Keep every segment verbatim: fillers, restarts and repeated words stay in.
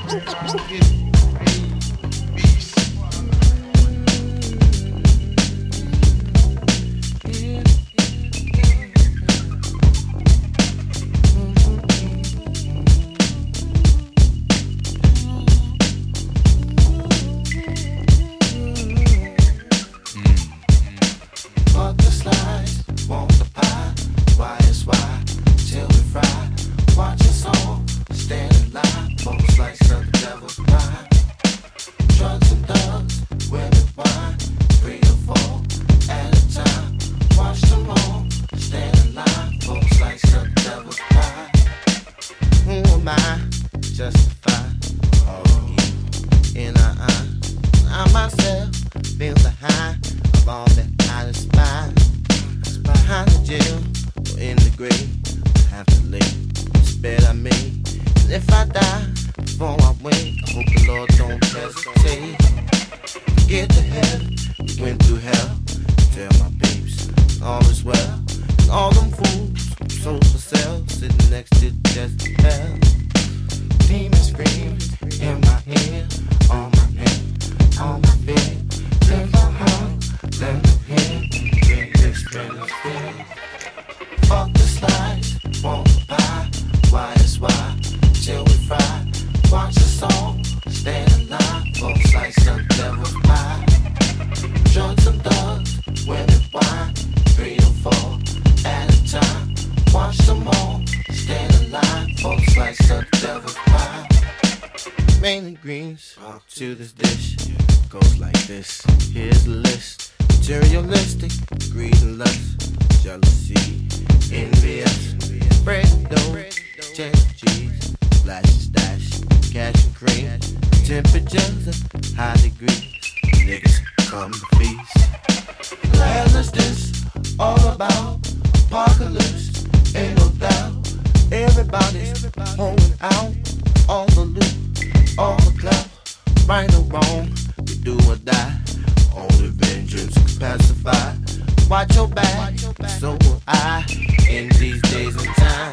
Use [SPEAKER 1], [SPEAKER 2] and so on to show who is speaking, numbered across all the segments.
[SPEAKER 1] To this dish goes like this. Here's a list: materialistic, greed and lust, jealousy, envious, bread, dough, cheddar cheese, flash and stash, cash and cream, temperatures of high degrees. Niggas come to feast. Hell is this all about? Apocalypse, ain't no doubt. Everybody's holding out all the loot, all the clout. Right or wrong, we do or die. Only vengeance can pacify. Watch your back, so will I. In these days and time,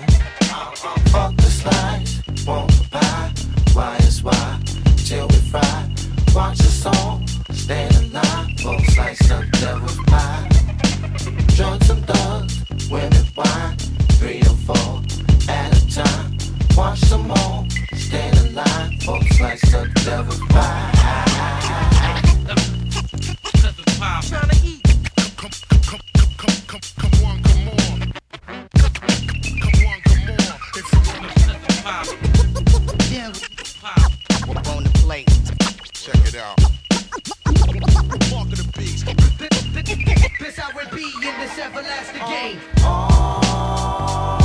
[SPEAKER 1] fuck the slice, want the pie. Why is why, till we fry. Watch the song, stand in line for a slice of devil's pie. Drugs and thugs, women wine, three or four at a time. Watch them all, stand in line for a slice of devil's pie.
[SPEAKER 2] Trying to eat. Come, come, come, come, come, come on, come on. Come on, come on. If you wanna yeah. We're on the plate. Check it out. Walk of the beast. This I would be in this everlasting game. Oh.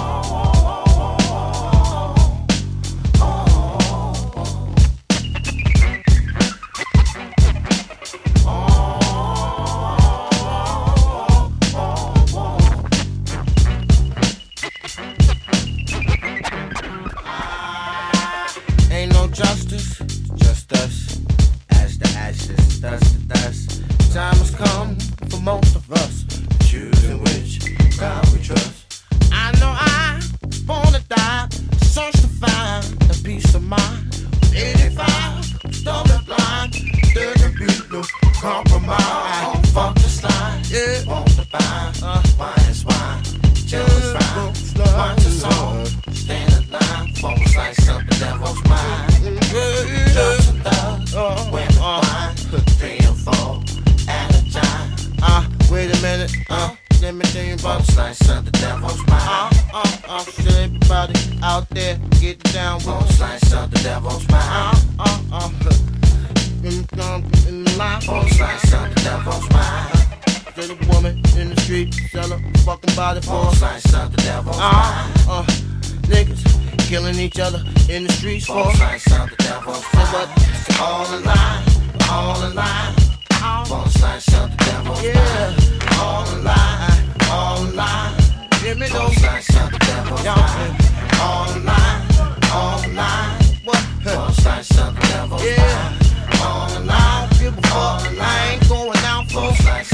[SPEAKER 1] Justice, just us, ash to ashes, dust to dust. Time has come for most of us, choosing which God we trust. I know I was born to die, search to find a peace of mind. eighty-five, stomach blind, there can be no compromise. Fuck the slide, yeah, want to buy, uh, wine is wine, chill is fine. Watch the song, stand in line for a slice of the devil's mind. Drugs and thugs, uh, women wine, three or four at a time. Uh, wait a minute, uh, let me tell you about a slice of the devil's mind. Uh, uh, uh, so everybody out there get down with a slice of the devil's mind. Uh, uh, uh, in, um, in the line for a slice of the devil's mind. To the woman in the street, sell her fucking body for a slice of the devil's mind. Uh, uh, niggas killing each other in the streets for a slice of the devil's mind. But it's all in line, all in line, for a slice of the devil's mind. Yeah, all in line, all in line, give me those slice of the devil's mind. All in line, all in line, what? For a slice of the devil's mind. Yeah, all in line, all in line, going out for a slice